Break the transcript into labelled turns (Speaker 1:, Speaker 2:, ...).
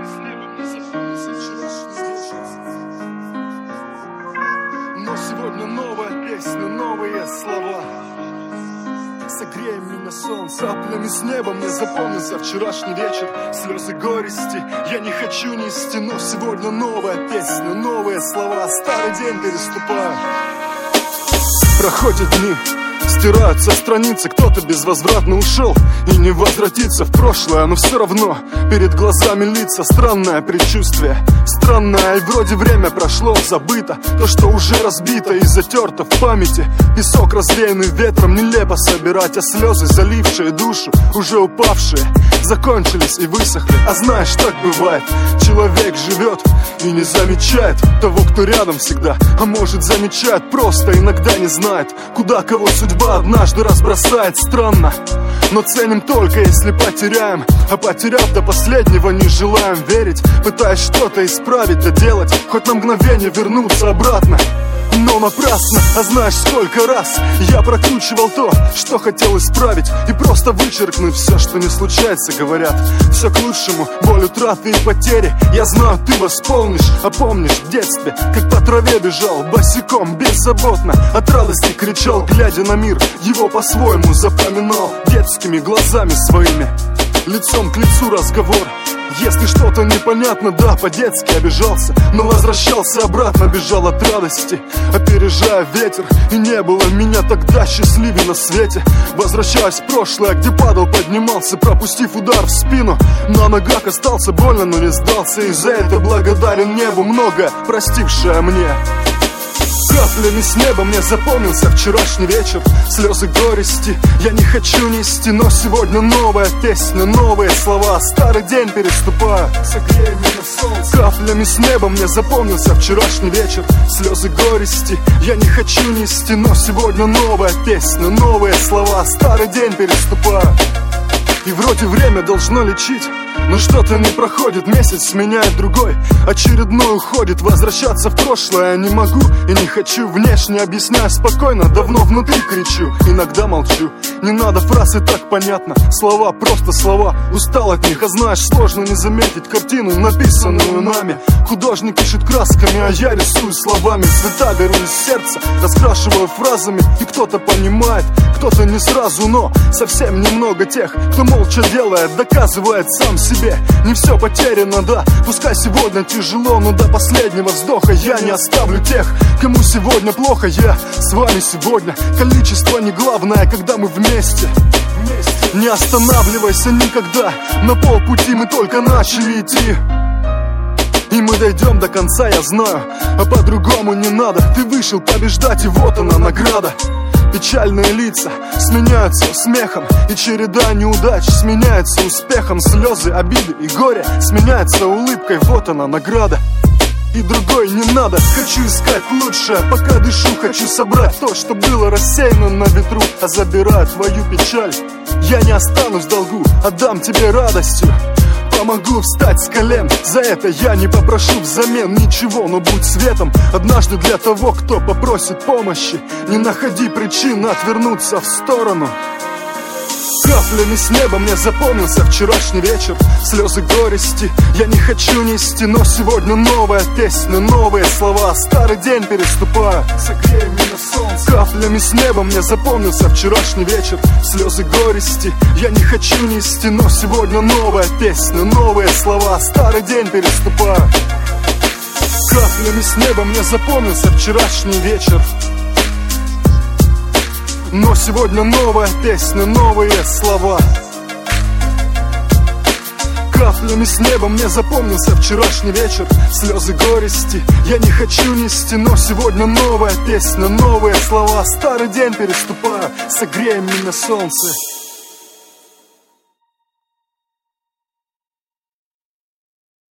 Speaker 1: Но сегодня новая песня, новые слова. Согрей меня, солнце, каплями с неба. Мне запомнился вчерашний вечер, слезы горести я не хочу нести. Но сегодня новая песня, новые слова. Старый день переступаю. Проходят дни, стираются страницы, кто-то безвозвратно ушел и не возвратится в прошлое, но все равно перед глазами лица. Странное предчувствие, странное, и вроде время прошло, забыто то, что уже разбито и затерто в памяти. Песок, развеянный ветром, нелепо собирать, а слезы, залившие душу, уже упавшие, закончились и высохли. А знаешь, так бывает, человек живет и не замечает того, кто рядом всегда, а может замечает, просто иногда не знает, куда кого судьба однажды разбросает. Странно, но ценим только если потеряем, а потеряв до последнего не желаем верить, пытаясь что-то исправить, доделать, хоть на мгновение вернуться обратно. Но напрасно, а знаешь, сколько раз я прокручивал то, что хотел исправить, и просто вычеркнуть все, что не случается, говорят. Все к лучшему, боль утраты и потери, я знаю, ты восполнишь. А помнишь, в детстве, как по траве бежал босиком, беззаботно от радости кричал, глядя на мир, его по-своему запоминал детскими глазами своими, лицом к лицу разговор. Если что-то непонятно, да, по-детски обижался, но возвращался обратно, бежал от радости, опережая ветер. И не было меня тогда счастливее на свете. Возвращаясь в прошлое, где падал, поднимался, пропустив удар в спину. На ногах остался больно, но не сдался, и за это благодарен небу, многое простившее мне. Каплями с неба мне запомнился вчерашний вечер, слезы горести я не хочу нести. Но сегодня новая песня, новые слова. Старый день переступаю, согрей меня, солнце. Каплями с неба мне запомнился вчерашний вечер, слезы горести я не хочу нести. Но сегодня новая песня, новые слова. Старый день переступаю. И вроде время должно лечить, но что-то не проходит, месяц сменяет другой, очередной уходит. Возвращаться в прошлое я не могу и не хочу, внешне объясняю спокойно, давно внутри кричу, иногда молчу. Не надо фраз, и так понятно, слова просто слова, устал от них, а знаешь, сложно не заметить картину, написанную нами. Художник пишет красками, а я рисую словами. Цвета беру из сердца, раскрашиваю фразами, и кто-то понимает, кто-то не сразу, но совсем немного тех, кто молча делает, доказывает сам себе. Не все потеряно, да, пускай сегодня тяжело, но до последнего вздоха я не оставлю тех, кому сегодня плохо. Я с вами сегодня, количество не главное, когда мы вместе. Не останавливайся никогда, на полпути мы только начали идти, и мы дойдем до конца, я знаю, а по-другому не надо. Ты вышел побеждать, и вот она награда. Печальные лица сменяются смехом, и череда неудач сменяется успехом. Слезы, обиды и горе сменяются улыбкой, вот она награда. И другой не надо, хочу искать лучшее, пока дышу, хочу собрать то, что было рассеяно на ветру. А забирая твою печаль, я не останусь в долгу, отдам тебе радостью. Помогу встать с колен, за это я не попрошу взамен ничего, но будь светом однажды для того, кто попросит помощи. Не находи причин отвернуться в сторону. Каплями с неба мне запомнился вчерашний вечер, слезы горести я не хочу нести. Но сегодня новая песня, новые слова. Старый день переступаю, согрей меня, солнце. Каплями с неба мне запомнился вчерашний вечер, слезы горести я не хочу нести. Но сегодня новая песня, новые слова. Старый день переступаю. Каплями с неба мне запомнился вчерашний вечер, но сегодня новая песня, новые слова. Каплями с неба мне запомнился вчерашний вечер, слезы горести я не хочу нести. Но сегодня новая песня, новые слова. Старый день переступаю, согрей меня, солнце.